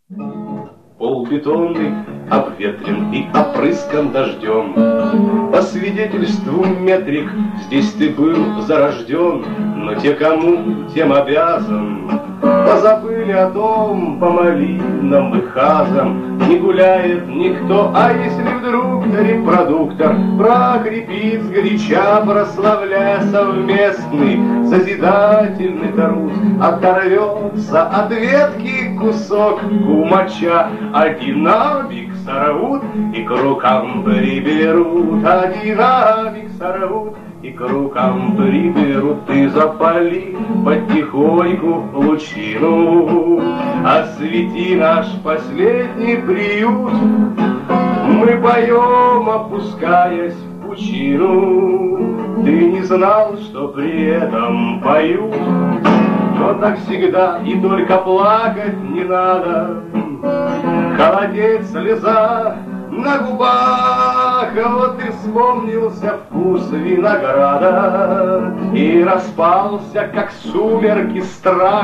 Пол бетонный обветрен и опрыскан дождем. По свидетельству метрик, здесь ты был зарожден, но те, кому тем обязан, позабыли о том, по малинам и хазам не гуляет никто. А если вдруг репродуктор прокрепит сгоряча, прославляя совместный созидательный труд, оторвется от ветки кусок кумача, а динамик сорвут и к рукам приберут, а динамик сорвут и к рукам приберут. Ты запали потихоньку лучину, освети наш последний приют. Мы поем, опускаясь в пучину. Ты не знал, что при этом поют, но так всегда и только плакать не надо. Холодеет слеза на губах, а вот и вспомнился вкус винограда, и распался, как сумерки, страх.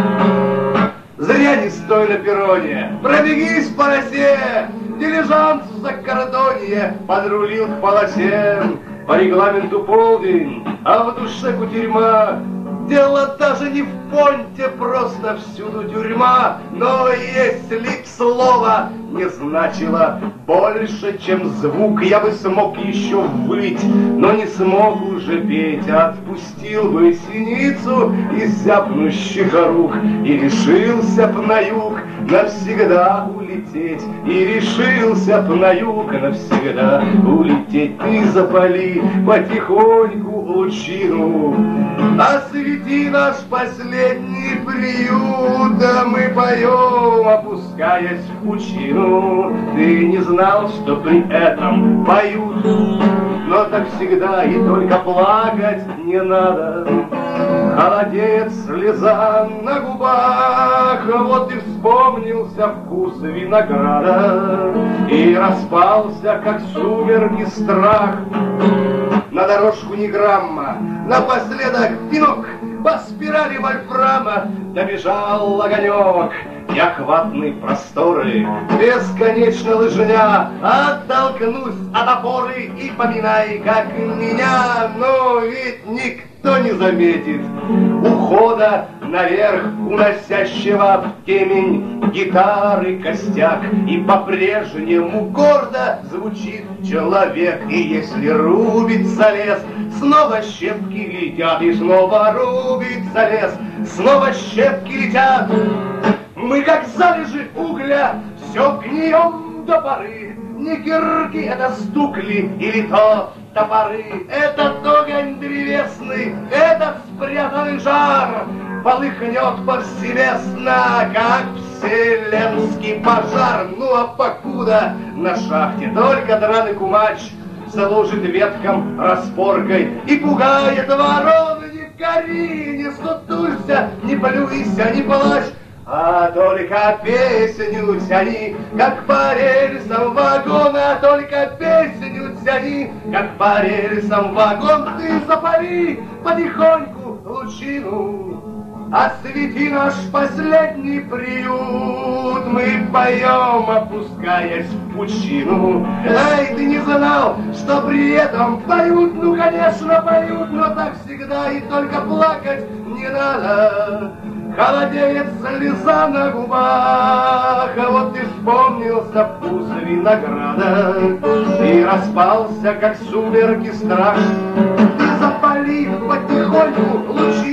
Зря не стой на перроне, пробегись по росе, дилижанс за кордонье подрулил к полосе. По регламенту полдень, а в душе кутерьма. Дело даже не в понте, просто всюду тюрьма. Но если б слово не значило больше, чем звук, я бы смог еще выть, но не смог уже петь. Отпустил бы синицу из зябнущих рук и решился б на юг навсегда улететь. И решился б на юг навсегда улететь. Ты запали потихоньку лучину, освети наш последний приют. Да мы поем, опускаясь в пучину. Ты не знал, что при этом поют, но так всегда и только плакать не надо. Холодеет слеза на губах, вот и вспомнился вкус винограда, и распался, как сумерки, страх. На дорожку ни грамма, напоследок пинок, по спирали вольфрама добежал огонек. Неохватные просторы, бесконечно лыжня, оттолкнусь от опоры и поминай, как меня. Но ведь никто не заметит ухода наверх, уносящего в темень гитары костяк. И по-прежнему гордо звучит человек. И если рубится лес, снова щепки летят, и снова рубится лес, снова щепки летят. Мы, как залежи угля, все гнием до поры. Не кирки это стукли или то топоры. Этот огонь древесный, этот спрятанный жар полыхнет повсеместно, как вселенский пожар. Ну а покуда на шахте только драный кумач служит веткам распоркой и пугает ворон. Не кори, не сутулься, не плюйся, не плачь, а только песню тяни, как по рельсам вагон, а только песню тяни, как по рельсам вагон. Ты запали потихоньку лучину, освети наш последний приют. Мы поем, опускаясь в пучину. Эй, ты не знал, что при этом поют? Ну, конечно, поют, но так всегда и только плакать не надо. Холодеет слеза на губах, а вот и вспомнился вкус винограда, и распался, как сумерки, страх. Ты запали потихоньку лучи